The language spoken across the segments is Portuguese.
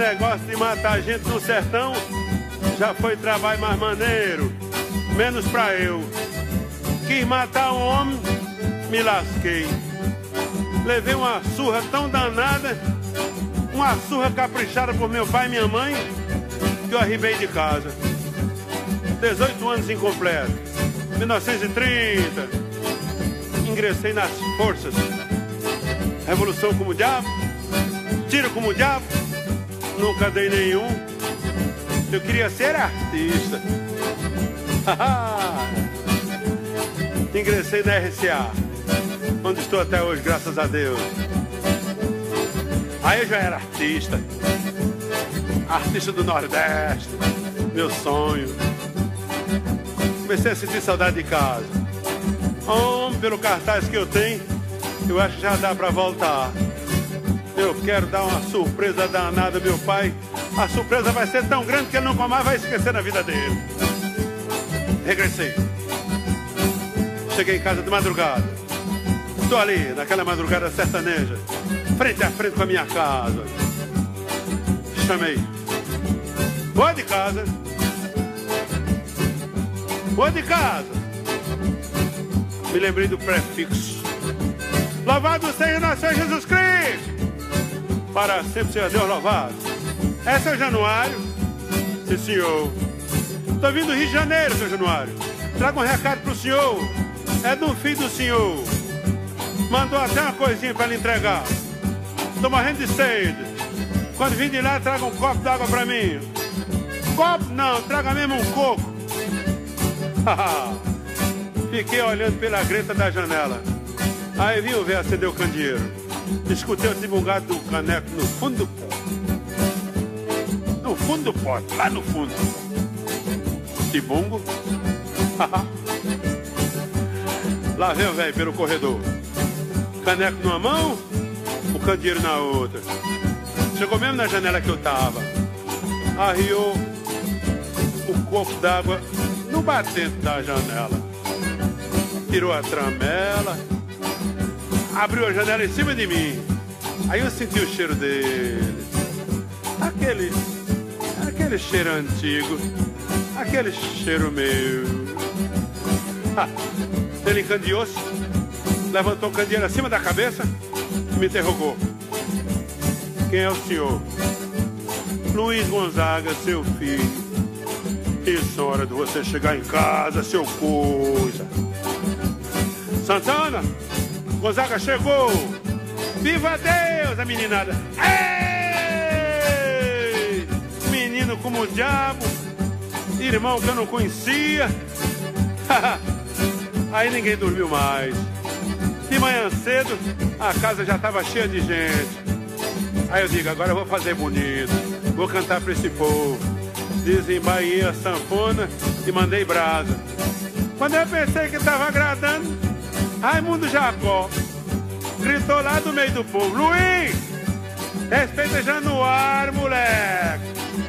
negócio de matar gente no sertão já foi trabalho mais maneiro, menos pra eu. Quis matar um homem, me lasquei. Levei uma surra tão danada, uma surra caprichada por meu pai e minha mãe, que eu arribei de casa. 18 anos incompleto. 1930, ingressei nas forças. Revolução como o diabo, tiro como o diabo, nunca dei nenhum. Eu queria ser artista. Ingressei na RCA, onde estou até hoje, graças a Deus. Aí eu já era artista. Artista do Nordeste, meu sonho. Comecei a sentir saudade de casa. Pelo cartaz que eu tenho, eu acho que já dá pra voltar. Eu quero dar uma surpresa danada ao meu pai. A surpresa vai ser tão grande que ele nunca mais vai esquecer na vida dele. Regressei. Cheguei em casa de madrugada. Estou ali, naquela madrugada sertaneja, frente a frente com a minha casa. Chamei. Boa de casa. Boa de casa. Me lembrei do prefixo. Louvado seja nosso Senhor Jesus Cristo. Para sempre seja Deus louvado. É seu Januário? Sim, senhor. Estou vindo do Rio de Janeiro, seu Januário. Traga um recado pro senhor. É do filho do senhor. Mandou até uma coisinha para lhe entregar. Estou morrendo de sede. Quando vim de lá, traga um copo d'água para mim. Copo não, traga mesmo um coco. Fiquei olhando pela greta da janela. Aí vi o velho acender o candeeiro. Escutei o tibungado do caneco no fundo do pote. No fundo do pote, lá no fundo. Tibungo. Lá vem o velho pelo corredor. Caneco numa mão, o candeeiro na outra. Chegou mesmo na janela que eu tava. Arriou o copo d'água no batente da janela. Tirou a tramela, abriu a janela em cima de mim. Aí eu senti o cheiro dele. Aquele cheiro antigo. Aquele cheiro meu. Ele encandeou-se, levantou o candeeiro acima da cabeça e me interrogou. Quem é o senhor? Luiz Gonzaga, seu filho. Isso é hora de você chegar em casa, seu coisa. Santana, Gonzaga chegou. Viva Deus, a meninada. Ei! Menino como o diabo. Irmão que eu não conhecia. Aí ninguém dormiu mais. De manhã cedo, a casa já estava cheia de gente. Aí eu digo, agora eu vou fazer bonito. Vou cantar pra esse povo. Desembainhei a sanfona e mandei brasa. Quando eu pensei que estava agradando, Raimundo Jacó gritou lá do meio do povo: Luiz, respeita Januário, moleque.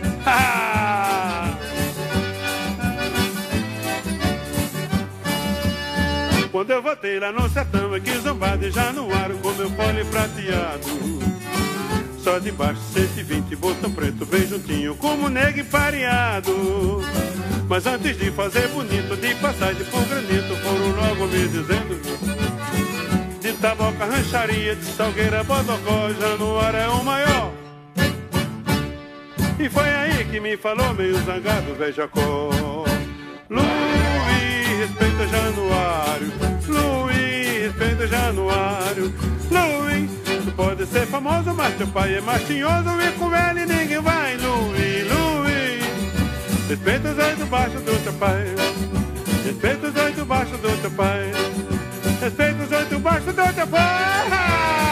Quando eu voltei lá no sertão, aqui zombado de Januário, com meu fole prateado. Só de baixo 120, botão preto bem juntinho, como negro e pareado. Mas antes de fazer bonito, de passagem por granito, foram logo me dizendo: de Taboca, Rancharia, de Salgueira, Bodocó, Januário é o maior. E foi aí que me falou meio zangado, velho Jacó: Luiz, respeita Januário. Luiz, respeita Januário. Luiz, tu pode ser famoso, mas teu pai é machinhoso e com ele ninguém vai. Luiz, Luiz, respeita os oito baixos do teu pai. Respeita os oito baixos do teu pai. Respeita os oito baixos do teu pai.